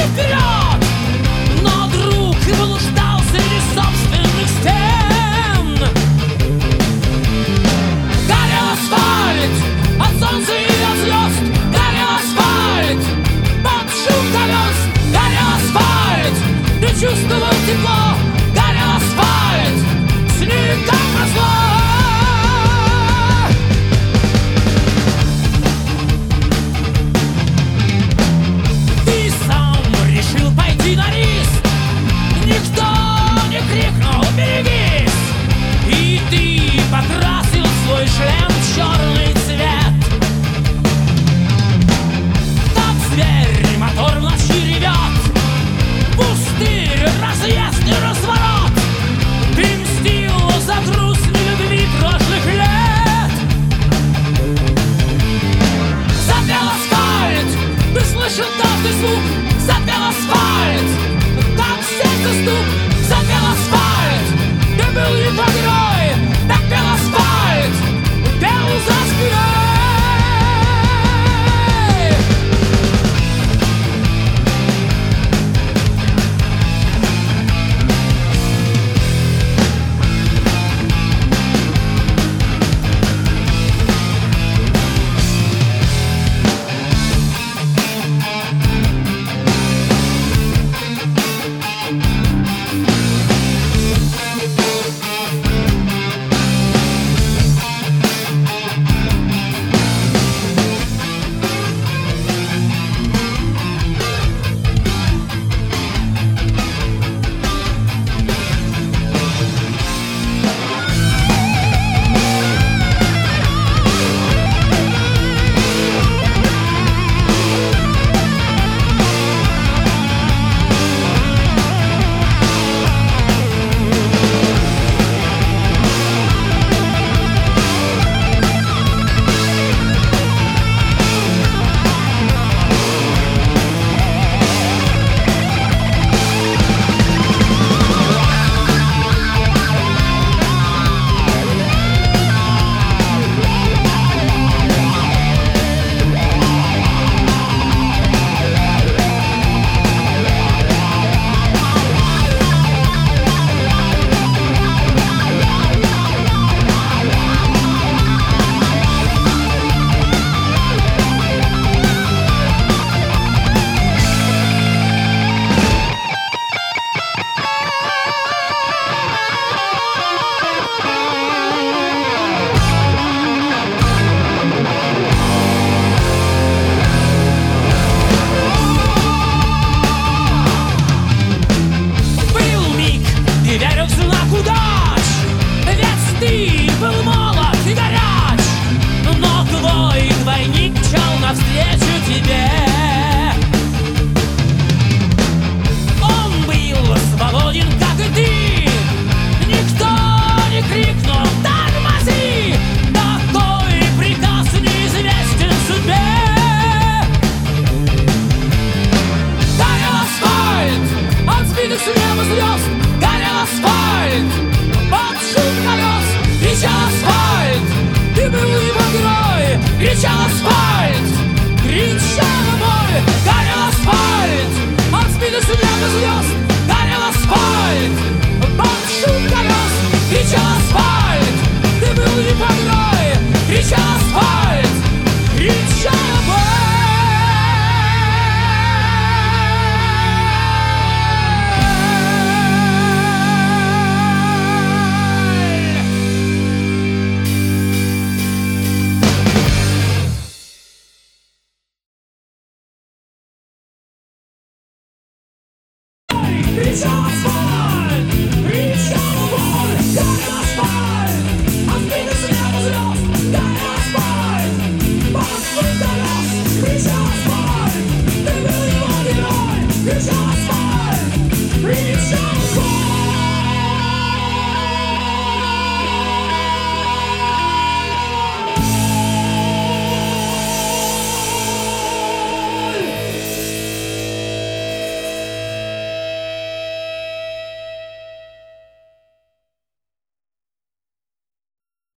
вперед. Но друг блуждал среди собственных стен. Горел асфальт от солнца и от звезд. Горел асфальт под шум колес. Горел асфальт, ты чувствовал тепло. Горел асфальт, снег как назло. Ты сам решил пойти на риск. Никто не крикнул «берегись!» И ты покрасил свой шлем в черный цвет. Как зверь мотор в ночи ревет. Пустырь, разъезд и разворот. Ты мстил за груз нелюбви прошлых лет. Запел асфальт, ты слышал каждый звук. Запел асфальт, как сердце стук. Запел асфальт, ты был его герой. Так пел асфальт, пел за спиной. Навстречу тебе. Он был свободен, как и ты. Никто не крикнул «тормози!» Такой приказ неизвестен судьбе. Горел асфальт от сбитых с неба звезд. Горел асфальт под шум колес. Кричал асфальт, ты был его герой. Кричал асфальт, кричал боль. Горел асфальт от сбитых с неба звезд. Горел асфальт под шум колес. Кричал асфальт, ты был его герой. Кричал асфальт, кричал боль. Кричал асфальт.